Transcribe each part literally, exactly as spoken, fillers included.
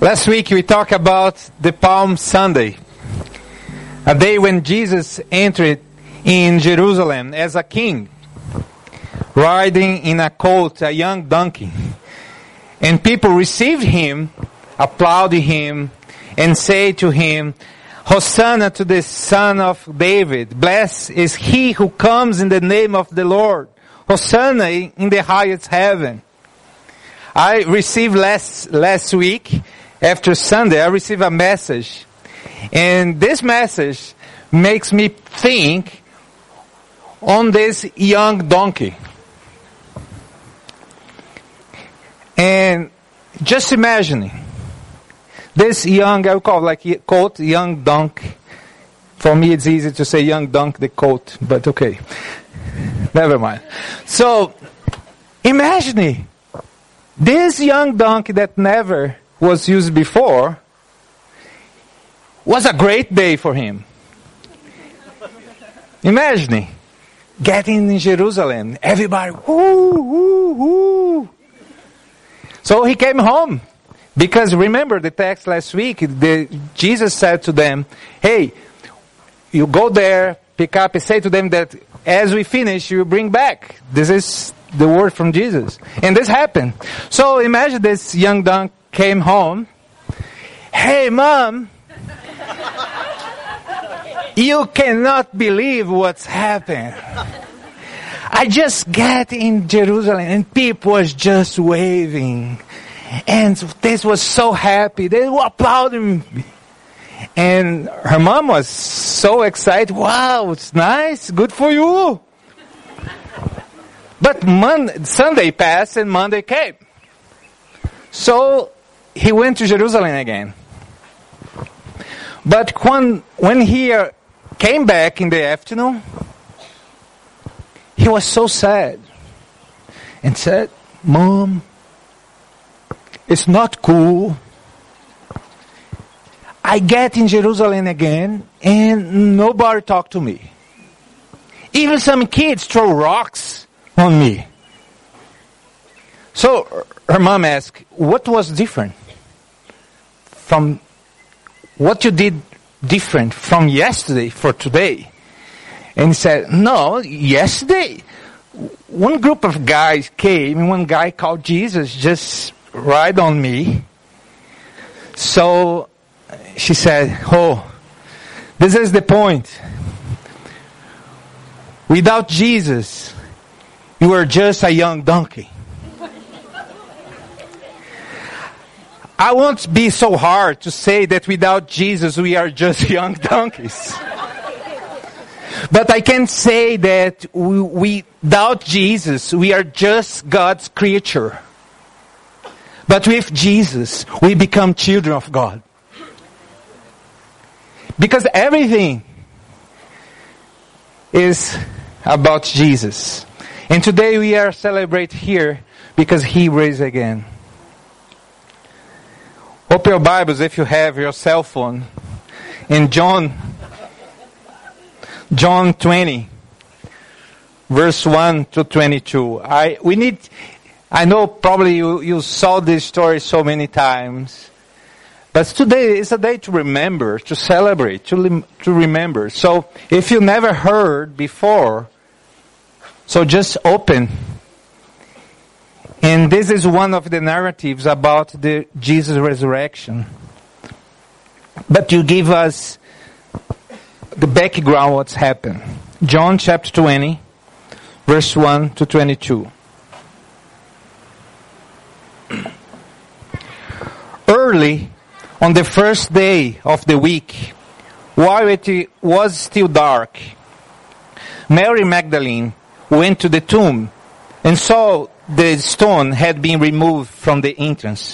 Last week we talked about the Palm Sunday, a day when Jesus entered in Jerusalem as a king, riding in a colt, a young donkey. And people received him, applauded him, and said to him, Hosanna to the Son of David. Blessed is he who comes in the name of the Lord. Hosanna in the highest heaven. I received last, last week, after Sunday, I received a message. And this message makes me think on this young donkey. And just imagining, this young, I would call it like colt, young donkey. For me it's easy to say young donkey, the colt, but okay. Never mind. So, imagining, this young donkey that never was used before was a great day for him. Imagine getting in Jerusalem, everybody, whoo, whoo, whoo. So he came home, because remember the text last week, the, Jesus said to them, hey, you go there, pick up, and say to them that as we finish, you bring back. This is the word from Jesus. And this happened. So imagine this young donkey came home. Hey, Mom, you cannot believe what's happened. I just got in Jerusalem and people was just waving. And this was so happy. They were applauding me. And her mom was so excited. Wow, it's nice. Good for you. But Monday, Sunday passed and Monday came. So he went to Jerusalem again. But when, when he uh, came back in the afternoon, he was so sad and said, Mom, it's not cool. I get in Jerusalem again and nobody talked to me. Even some kids throw rocks on me. So her mom asked, what was different from what you did different from yesterday for today? And he said, no, yesterday one group of guys came and one guy called Jesus just ride on me. So she said, oh, this is the point. Without Jesus, you are just a young donkey. I won't be so hard to say that without Jesus we are just young donkeys. But I can say that we, without Jesus we are just God's creature. But with Jesus we become children of God. Because everything is about Jesus. And today we are celebrating here because He raised again. Open your Bibles if you have your cell phone. In John, John twenty, verse one to twenty-two. I we need. I know probably you, you saw this story so many times, but today is a day to remember, to celebrate, to to remember. So if you never heard before, so just open. And this is one of the narratives about the Jesus resurrection. But you give us the background what's happened. John chapter twenty, verse one to twenty-two. Early on the first day of the week, while it was still dark, Mary Magdalene went to the tomb and saw the stone had been removed from the entrance.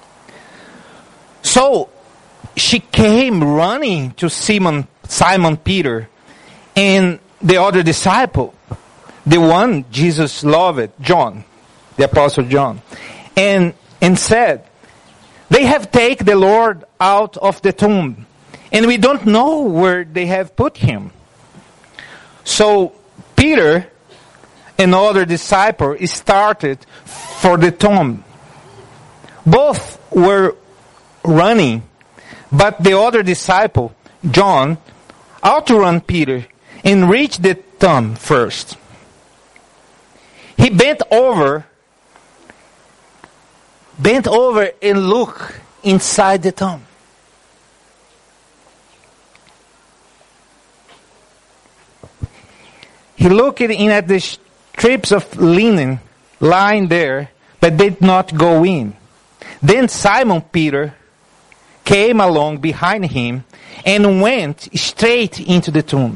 So she came running to Simon, Simon Peter and the other disciple, the one Jesus loved, John, the Apostle John, and, and said, they have taken the Lord out of the tomb, and we don't know where they have put him. So Peter, another disciple, started for the tomb. Both were running, but the other disciple, John, outrun Peter and reached the tomb first. He bent over, bent over and looked inside the tomb. He looked in at the strips of linen lying there, but did not go in. Then Simon Peter came along behind him and went straight into the tomb.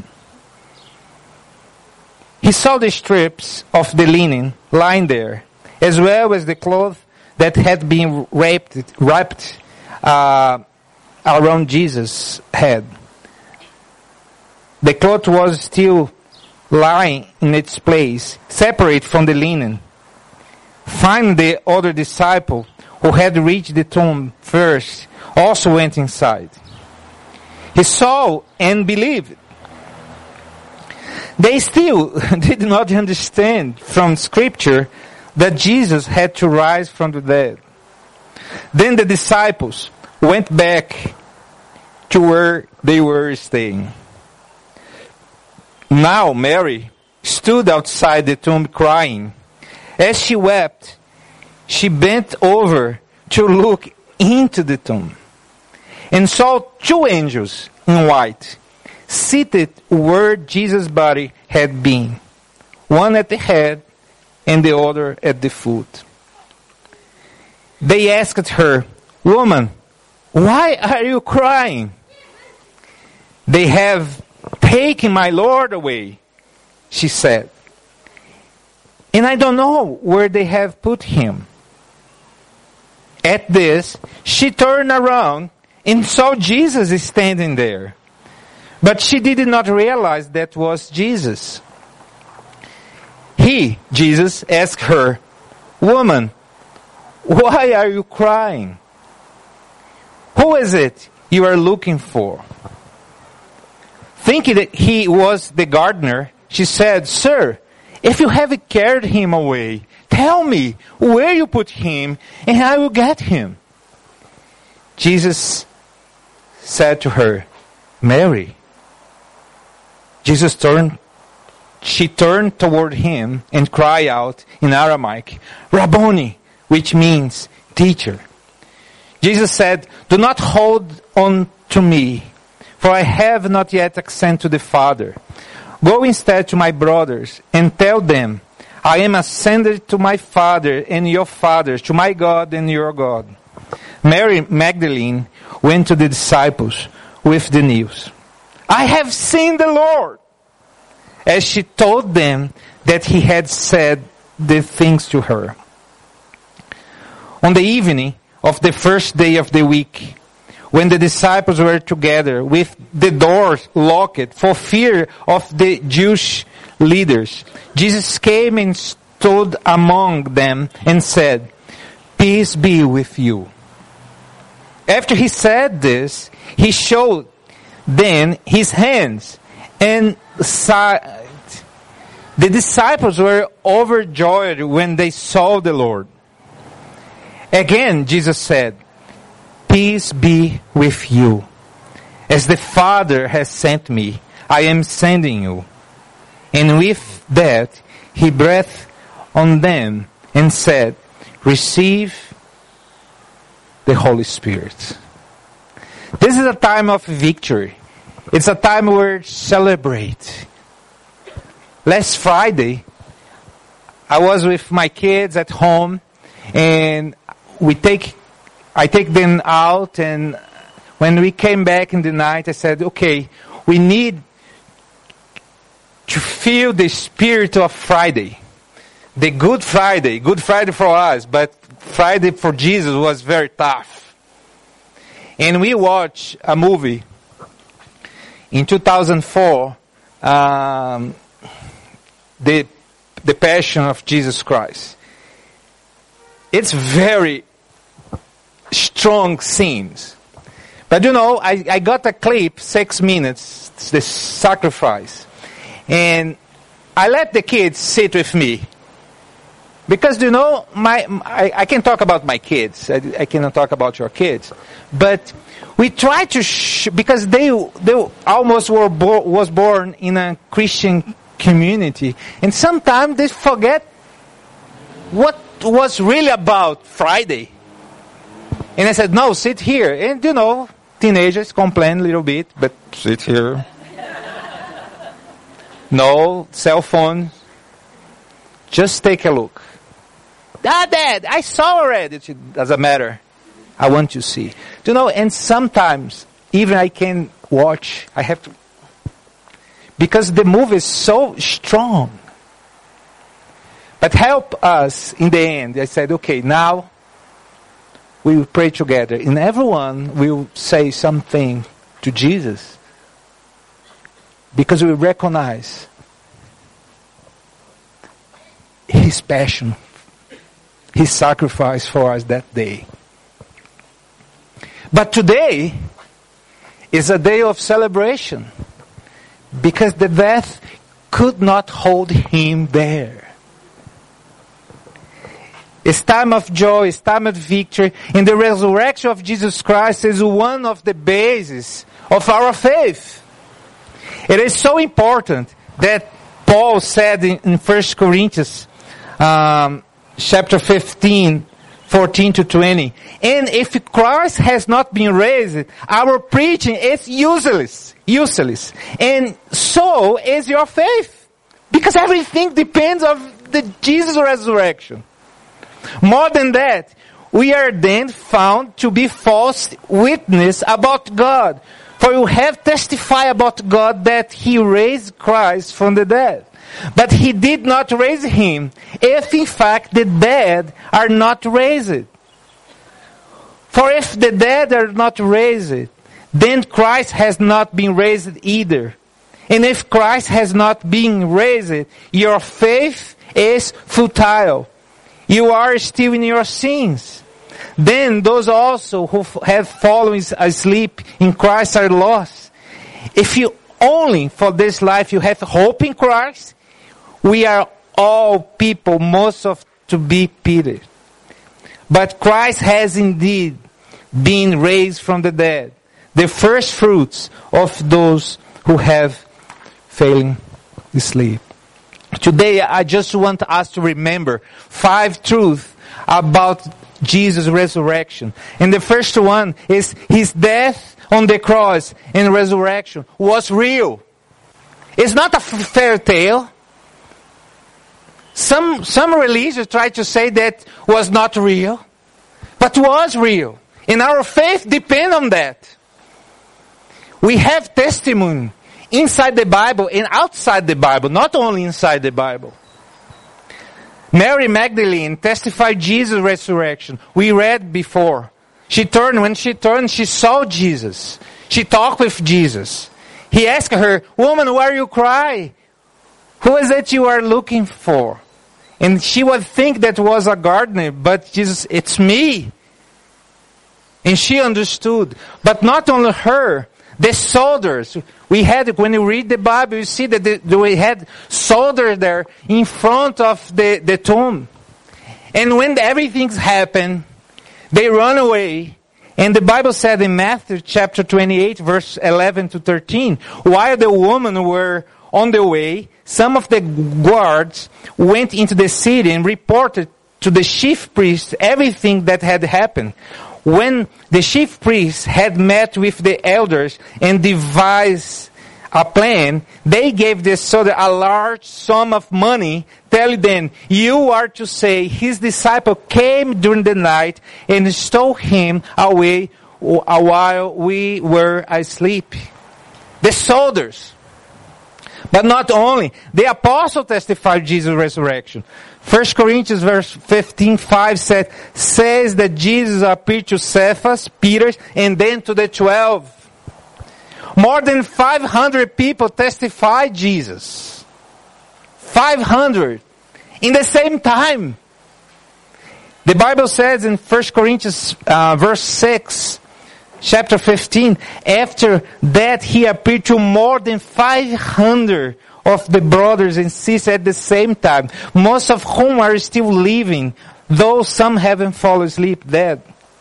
He saw the strips of the linen lying there, as well as the cloth that had been wrapped, wrapped uh, around Jesus' head. The cloth was still lying in its place, separate from the linen. Finally, the other disciple, who had reached the tomb first, also went inside. He saw and believed. They still did not understand from Scripture that Jesus had to rise from the dead. Then the disciples went back to where they were staying. Now Mary stood outside the tomb crying. As she wept, she bent over to look into the tomb and saw two angels in white seated where Jesus' body had been, one at the head and the other at the foot. They asked her, "Woman, why are you crying?" "They have taken my Lord away," she said, "and I don't know where they have put him." At this, she turned around and saw Jesus standing there. But she did not realize that was Jesus. He, Jesus, asked her, "Woman, why are you crying? Who is it you are looking for?" Thinking that he was the gardener, she said, "Sir, if you have carried him away, tell me where you put him, and I will get him." Jesus said to her, "Mary." Jesus turned, she turned toward him and cried out in Aramaic, "Rabboni," which means teacher. Jesus said, "Do not hold on to me, for I have not yet ascended to the Father. Go instead to my brothers and tell them, I am ascended to my Father and your Father, to my God and your God." Mary Magdalene went to the disciples with the news, "I have seen the Lord," as she told them that he had said the things to her. On the evening of the first day of the week, when the disciples were together with the doors locked for fear of the Jewish leaders, Jesus came and stood among them and said, "Peace be with you." After he said this, he showed them his hands and side. The disciples were overjoyed when they saw the Lord. Again, Jesus said, "Peace be with you. As the Father has sent me, I am sending you." And with that, he breathed on them and said, "Receive the Holy Spirit." This is a time of victory. It's a time where we celebrate. Last Friday, I was with my kids at home, and we take, I take them out, and when we came back in the night, I said, "Okay, we need to feel the spirit of Friday. The Good Friday, Good Friday for us, but Friday for Jesus was very tough." And we watched a movie in two thousand four, um, the the Passion of Jesus Christ. It's very strong scenes. But you know, I, I got a clip, six minutes, the sacrifice. And I let the kids sit with me. Because, you know, my, I, I can talk about my kids. I, I cannot talk about your kids. But we try to, sh- because they, they almost were bo- was born in a Christian community. And sometimes they forget what was really about Friday. And I said, no, sit here. And, you know, teenagers complain a little bit, but sit here. No cell phone. Just take a look. Ah, Dad, I saw already. It doesn't matter. I want to see. You know, and sometimes even I can watch. I have to, because the movie is so strong. But help us in the end. I said, okay, now we will pray together, and everyone will say something to Jesus, because we recognize His passion, His sacrifice for us that day. But today is a day of celebration, because the death could not hold Him there. It's time of joy, it's time of victory, and the resurrection of Jesus Christ is one of the bases of our faith. It is so important that Paul said in, in First Corinthians um, chapter fifteen, fourteen to twenty, and if Christ has not been raised, our preaching is useless, useless, and so is your faith, because everything depends on the Jesus resurrection. More than that, we are then found to be false witness about God. For you have testified about God that He raised Christ from the dead. But He did not raise Him, if in fact the dead are not raised. For if the dead are not raised, then Christ has not been raised either. And if Christ has not been raised, your faith is futile. You are still in your sins. Then those also who have fallen asleep in Christ are lost. If you only for this life you have hope in Christ, we are all people most of to be pitied. But Christ has indeed been raised from the dead, the first fruits of those who have fallen asleep. Today, I just want us to remember five truths about Jesus' resurrection. And the first one is His death on the cross and resurrection was real. It's not a fairy tale. Some, some religions try to say that was not real, but was real. And our faith depends on that. We have testimony inside the Bible and outside the Bible, not only inside the Bible. Mary Magdalene testified Jesus' resurrection. We read before. She turned, when she turned, she saw Jesus. She talked with Jesus. He asked her, "Woman, why are you crying? Who is it you are looking for?" And she would think that was a gardener, but Jesus, it's me. And she understood. But not only her, the soldiers. We had, when you read the Bible, you see that the, we had soldiers there in front of the, the tomb. And when everything's happened, they run away. And the Bible said in Matthew chapter twenty-eight, verse eleven to thirteen, while the women were on the way, some of the guards went into the city and reported to the chief priest everything that had happened. When the chief priests had met with the elders and devised a plan, they gave the soldier a large sum of money, telling them, "You are to say, his disciple came during the night and stole him away while we were asleep." The soldiers. But not only, the apostle testified Jesus' resurrection. First Corinthians verse fifteen, five said, says that Jesus appeared to Cephas, Peter, and then to the twelve. More than five hundred people testified Jesus. five hundred. In the same time. The Bible says in First Corinthians uh, verse six, chapter fifteen, after that he appeared to more than five hundred of the brothers and sisters at the same time, most of whom are still living, though some haven't fallen asleep dead.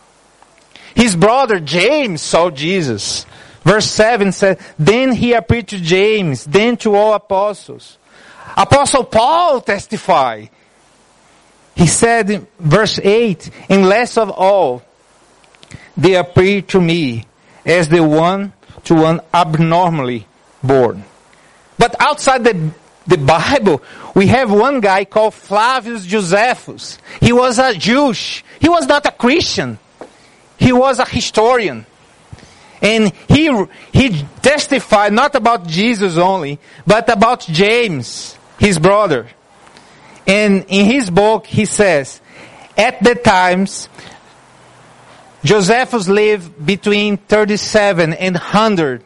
His brother James saw Jesus. Verse seven says, then he appeared to James, then to all apostles. Apostle Paul testified. He said in verse eight, and last of all, they appeared to me as the one to one abnormally born. But outside the, the Bible, we have one guy called Flavius Josephus. He was a Jewish. He was not a Christian. He was a historian. And he, he testified not about Jesus only, but about James, his brother. And in his book, he says, at the times, Josephus lived between thirty-seven and one hundred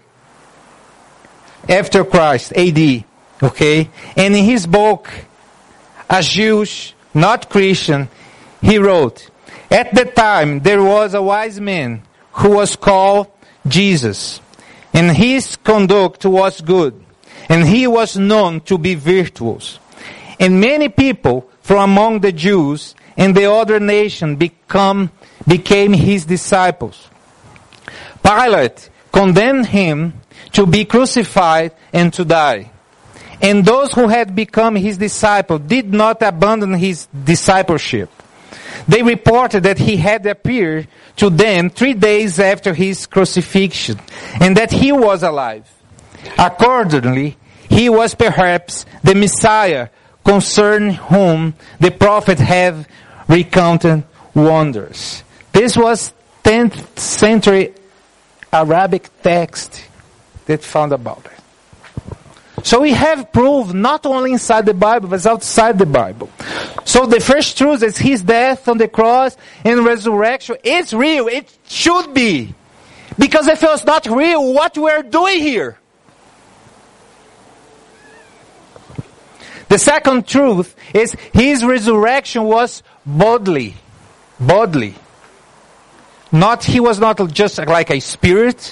after Christ, A D. Okay? And in his book, a Jewish, not Christian, he wrote, at the time there was a wise man who was called Jesus, and his conduct was good, and he was known to be virtuous. And many people from among the Jews and the other nation become, became his disciples. Pilate condemned him to be crucified and to die. And those who had become his disciples did not abandon his discipleship. They reported that he had appeared to them three days after his crucifixion, and that he was alive. Accordingly, he was perhaps the Messiah concerning whom the prophet have recounted wonders. This was tenth century Arabic text that found about it. So we have proof not only inside the Bible, but outside the Bible. So the first truth is his death on the cross and resurrection is real. It should be. Because if it was not real, what we're doing here? The second truth is his resurrection was bodily. Bodily. Not, he was not just like a spirit.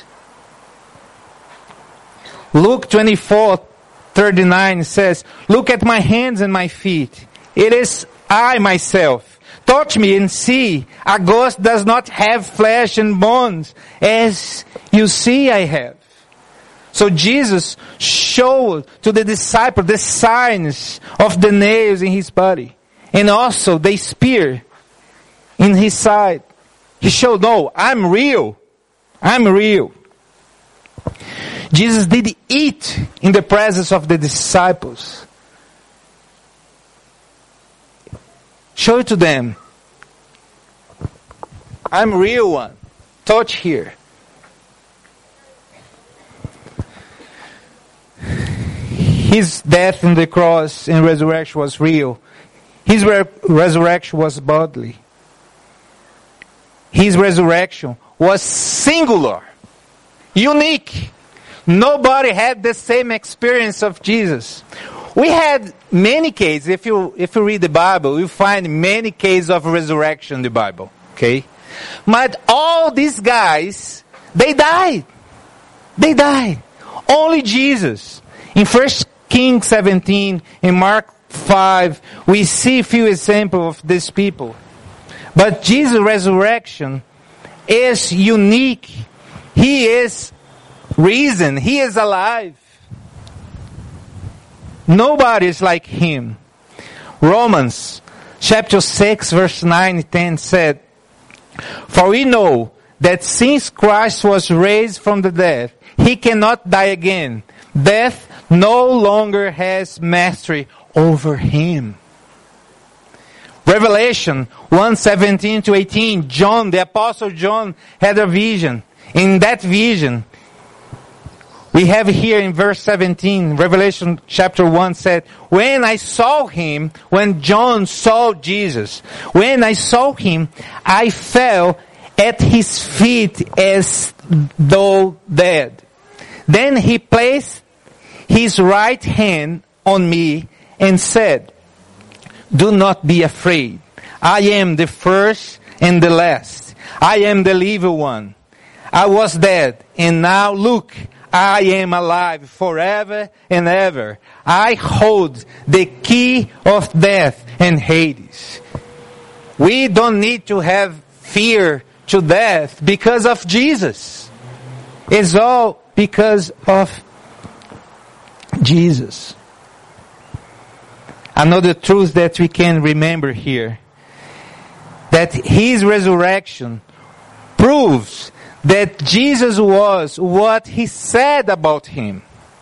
Luke twenty-four thirty-nine says, look at my hands and my feet. It is I myself. Touch me and see. A ghost does not have flesh and bones, as you see I have. So Jesus showed to the disciples the signs of the nails in his body. And also the spear in his side. He showed, no, I'm real. I'm real. Jesus did eat in the presence of the disciples. Show it to them. I'm real one. Touch here. His death on the cross and resurrection was real. His re- resurrection was bodily. His resurrection was singular. Unique. Nobody had the same experience of Jesus. We had many cases. If you if you read the Bible, you find many cases of resurrection in the Bible. Okay? But all these guys, they died. They died. Only Jesus. In First Kings seventeen, in Mark five, we see a few examples of these people. But Jesus' resurrection is unique. He is risen. He is alive. Nobody is like him. Romans chapter six verse nine and ten said, for we know that since Christ was raised from the dead, he cannot die again. Death no longer has mastery over him. Revelation one seventeen to eighteen, John, the apostle John, had a vision. In that vision, we have here in verse seventeen, Revelation chapter one said, when I saw him, when John saw Jesus, when I saw him, I fell at his feet as though dead. Then he placed his right hand on me and said, do not be afraid. I am the first and the last. I am the living one. I was dead, and now look, I am alive forever and ever. I hold the key of death and Hades. We don't need to have fear to death because of Jesus. It's all because of Jesus. Another truth that we can remember here, that His resurrection proves that Jesus was what He said about Him.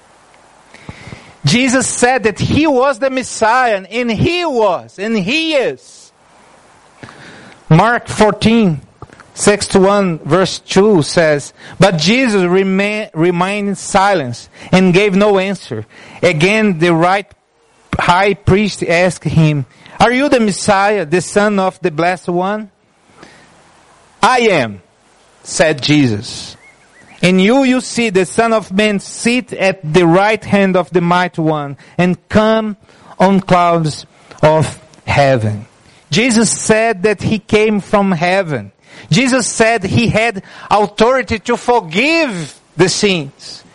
Jesus said that He was the Messiah, and He was, and He is. Mark fourteen, six to one, verse two says, but Jesus remain, remained in silence and gave no answer. Again, the right high priest asked Him, are you the Messiah, the Son of the Blessed One? I am, said Jesus. And you, you see the Son of Man sit at the right hand of the Mighty One and come on clouds of heaven. Jesus said that He came from heaven. Jesus said He had authority to forgive the sins.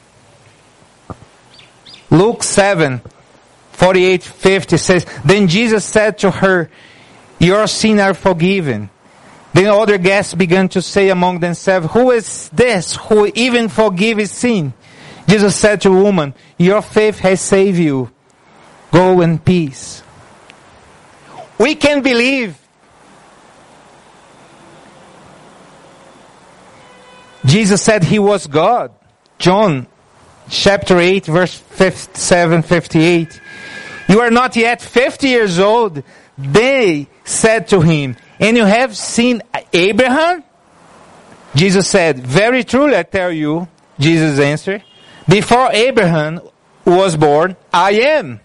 Luke seven, forty-eight, fifty says, then Jesus said to her, your sins are forgiven. Then other guests began to say among themselves, who is this who even forgives sin? Jesus said to the woman, your faith has saved you. Go in peace. We can believe. Jesus said He was God. John chapter eight, verse fifty-seven, fifty-eight. You are not yet fifty years old. They said to Him, and you have seen Abraham? Jesus said, very truly I tell you, Jesus answered, before Abraham was born, I am.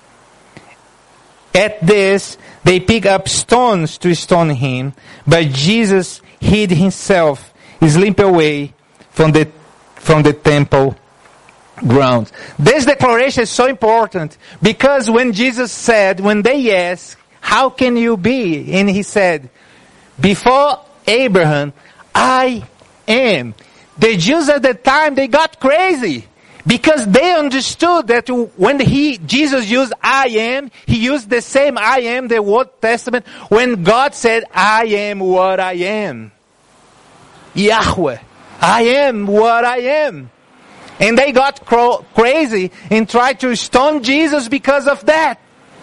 At this, they picked up stones to stone Him, but Jesus hid Himself, slipped away from the, from the temple grounds. This declaration is so important because when Jesus said, when they asked, how can you be? And He said, before Abraham, I am. The Jews at the time, they got crazy because they understood that when he, Jesus used I am, He used the same I am, the Old Testament, when God said, I am what I am. Yahweh, I am what I am. And they got cro- crazy and tried to stone Jesus because of that.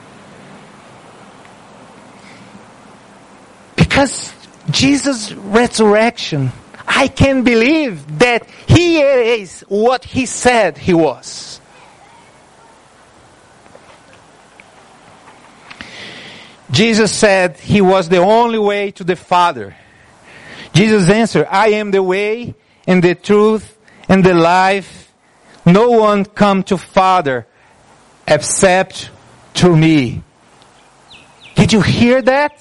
Because Jesus' resurrection, I can believe that He is what He said He was. Jesus said He was the only way to the Father. Jesus answered, I am the way and the truth and the life. No one come to Father except through me. Did you hear that?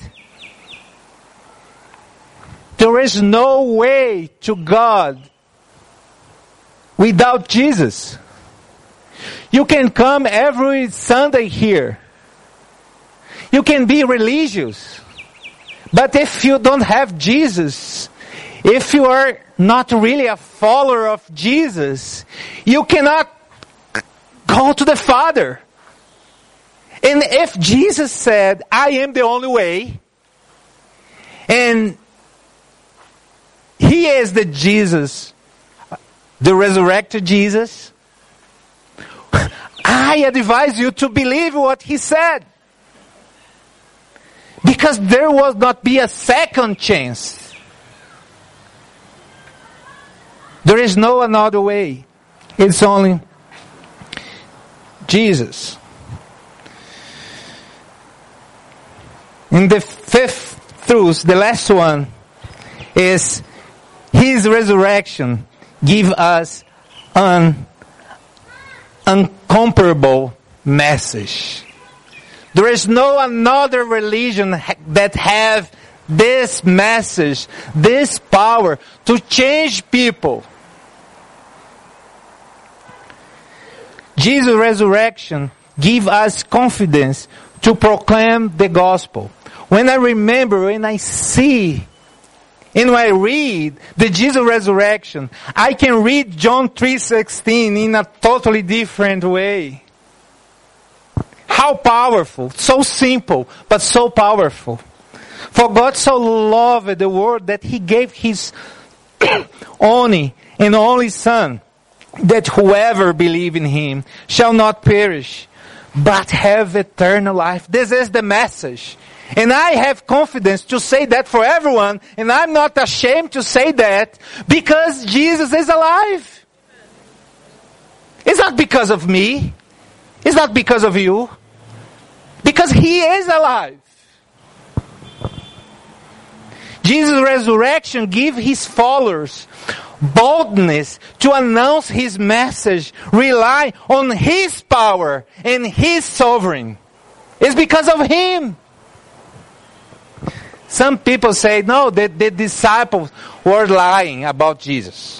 There is no way to God without Jesus. You can come every Sunday here. You can be religious. But if you don't have Jesus, if you are not really a follower of Jesus, you cannot go to the Father. And if Jesus said, I am the only way, and He is the Jesus, the resurrected Jesus, I advise you to believe what He said. Because there will not be a second chance. There is no another way. It's only Jesus. And the fifth truth, the last one, is His resurrection give us an incomparable message. There is no another religion that have this message, this power to change people. Jesus' resurrection give us confidence to proclaim the gospel. When I remember, when I see and when I read the Jesus resurrection, I can read John three sixteen in a totally different way. How powerful. So simple, but so powerful. For God so loved the world that He gave His only and only Son, that whoever believes in Him shall not perish, but have eternal life. This is the message. And I have confidence to say that for everyone, and I'm not ashamed to say that, because Jesus is alive. It's not because of me. It's not because of you. Because He is alive. Jesus' resurrection gives His followers boldness to announce His message, rely on His power and His sovereignty. It's because of Him. Some people say, no, the, the disciples were lying about Jesus.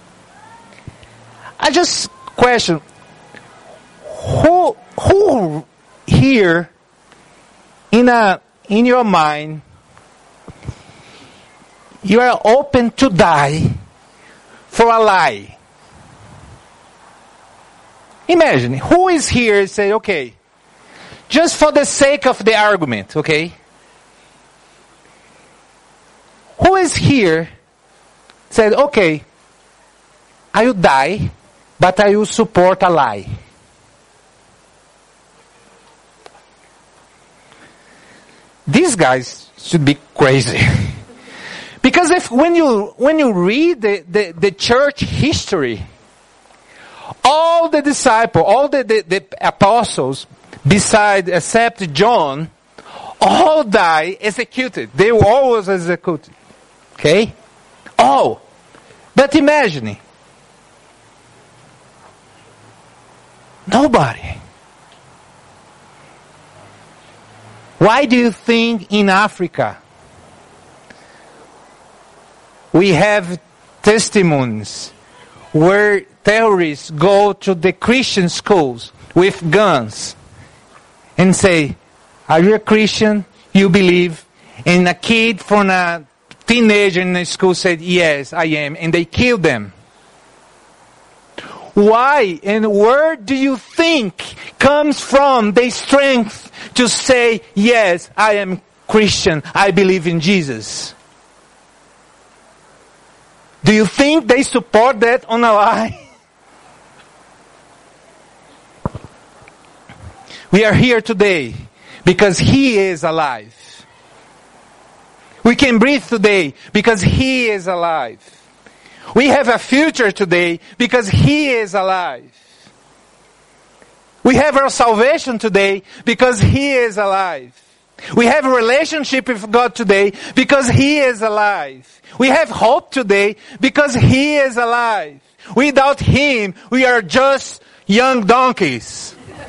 I just question, who, who here in a, in your mind, you are open to die for a lie? Imagine, who is here and say, okay, just for the sake of the argument, okay? Who is here said, okay, I will die, but I will support a lie? These guys should be crazy. Because if when you when you read the, the, the church history, all the disciples, all the, the, the apostles, beside except John, all die executed. They were always executed. Okay? All. But imagine. Nobody. Why do you think in Africa we have testimonies where terrorists go to the Christian schools with guns and say, are you a Christian? You believe? And a kid from a teenager in the school said, yes, I am. And they killed them. Why and where do you think comes from the strength to say, yes, I am Christian, I believe in Jesus? Do you think they support that on a lie? We are here today because He is alive. We can breathe today because He is alive. We have a future today because He is alive. We have our salvation today because He is alive. We have a relationship with God today because He is alive. We have hope today because He is alive. Without Him, we are just young donkeys.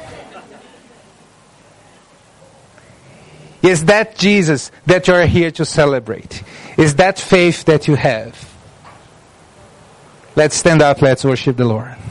Is that Jesus that you are here to celebrate? Is that faith that you have? Let's stand up, let's worship the Lord.